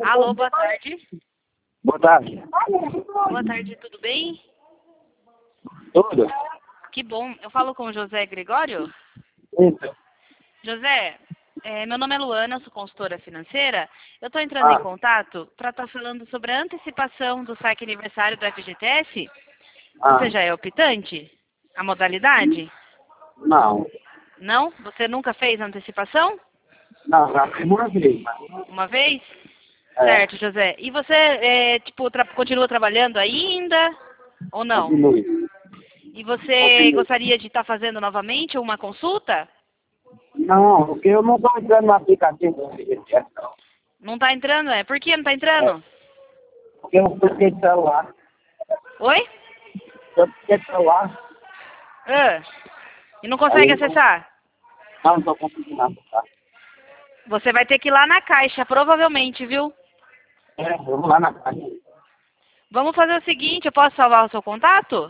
Alô, boa tarde. Boa tarde. Boa tarde, tudo bem? Tudo? Que bom. Eu falo com o José Gregório? Isso. José, meu nome é Luana, eu sou consultora financeira. Eu estou entrando em contato para estar falando sobre a antecipação do saque aniversário do FGTS. Você já é optante? A modalidade? Não. Não? Você nunca fez antecipação? Não, já fiz uma vez. Uma vez? É. Certo, José. E você, continua trabalhando ainda ou não? Continue. E você gostaria de estar fazendo novamente uma consulta? Não, porque eu não estou entrando no aplicativo do FGTS, não. Não está entrando, é? Por que não está entrando? Porque eu fiquei de celular. Oi? Eu fiquei de celular. Ah, e não consegue acessar? Não estou conseguindo acessar. Você vai ter que ir lá na caixa, provavelmente, viu? Eu vou lá na casa. Vamos fazer o seguinte, eu posso salvar o seu contato?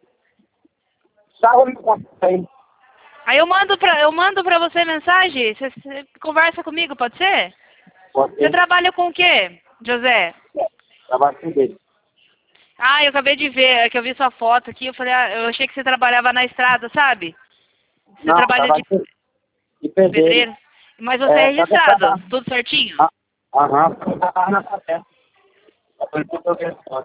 Salva me conta aí. Aí eu mando pra você mensagem, você conversa comigo, pode ser? Pode Você ser. trabalha com o quê, José? Trabalho com dele. Ah, eu acabei de ver, é que eu vi sua foto aqui, eu falei, eu achei que você trabalhava na estrada, sabe? Você Não, trabalha de de pedreiro. pedreiro. Mas você é Só que eu registrado, trabalho. tudo certinho? Aham, eu trabalho na favela. Por isso que eu quero foto.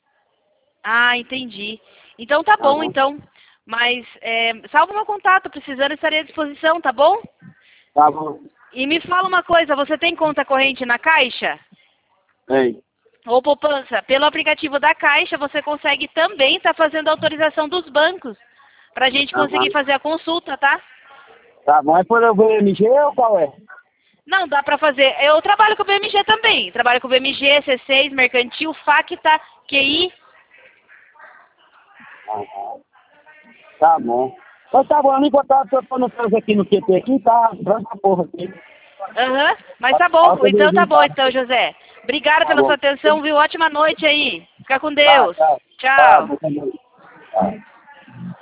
Ah, entendi. Então tá bom, Aham. então. Mas salva o meu contato, precisando estarei à disposição, tá bom? Tá bom. E me fala uma coisa, você tem conta corrente na Caixa? Ei. Ou poupança? Pelo aplicativo da Caixa, você consegue também estar fazendo a autorização dos bancos, pra gente conseguir Aham. fazer a consulta, tá? Tá bom. É por eu ver MG ou qual é? Não, dá pra fazer. Eu trabalho com o BMG também. Trabalho com o BMG, C6, Mercantil, FACTA, QI. Aham. Tá bom. Então tá bom, enquanto eu tô no trânsito aqui no QT aqui, tá branca porra aqui. Aham, mas tá bom. Então tá bom, então, José. Obrigada Tá pela bom. sua atenção, viu? Ótima noite aí. Fica com Tá, Deus. tá. Tá, Tchau. bom também. Tá.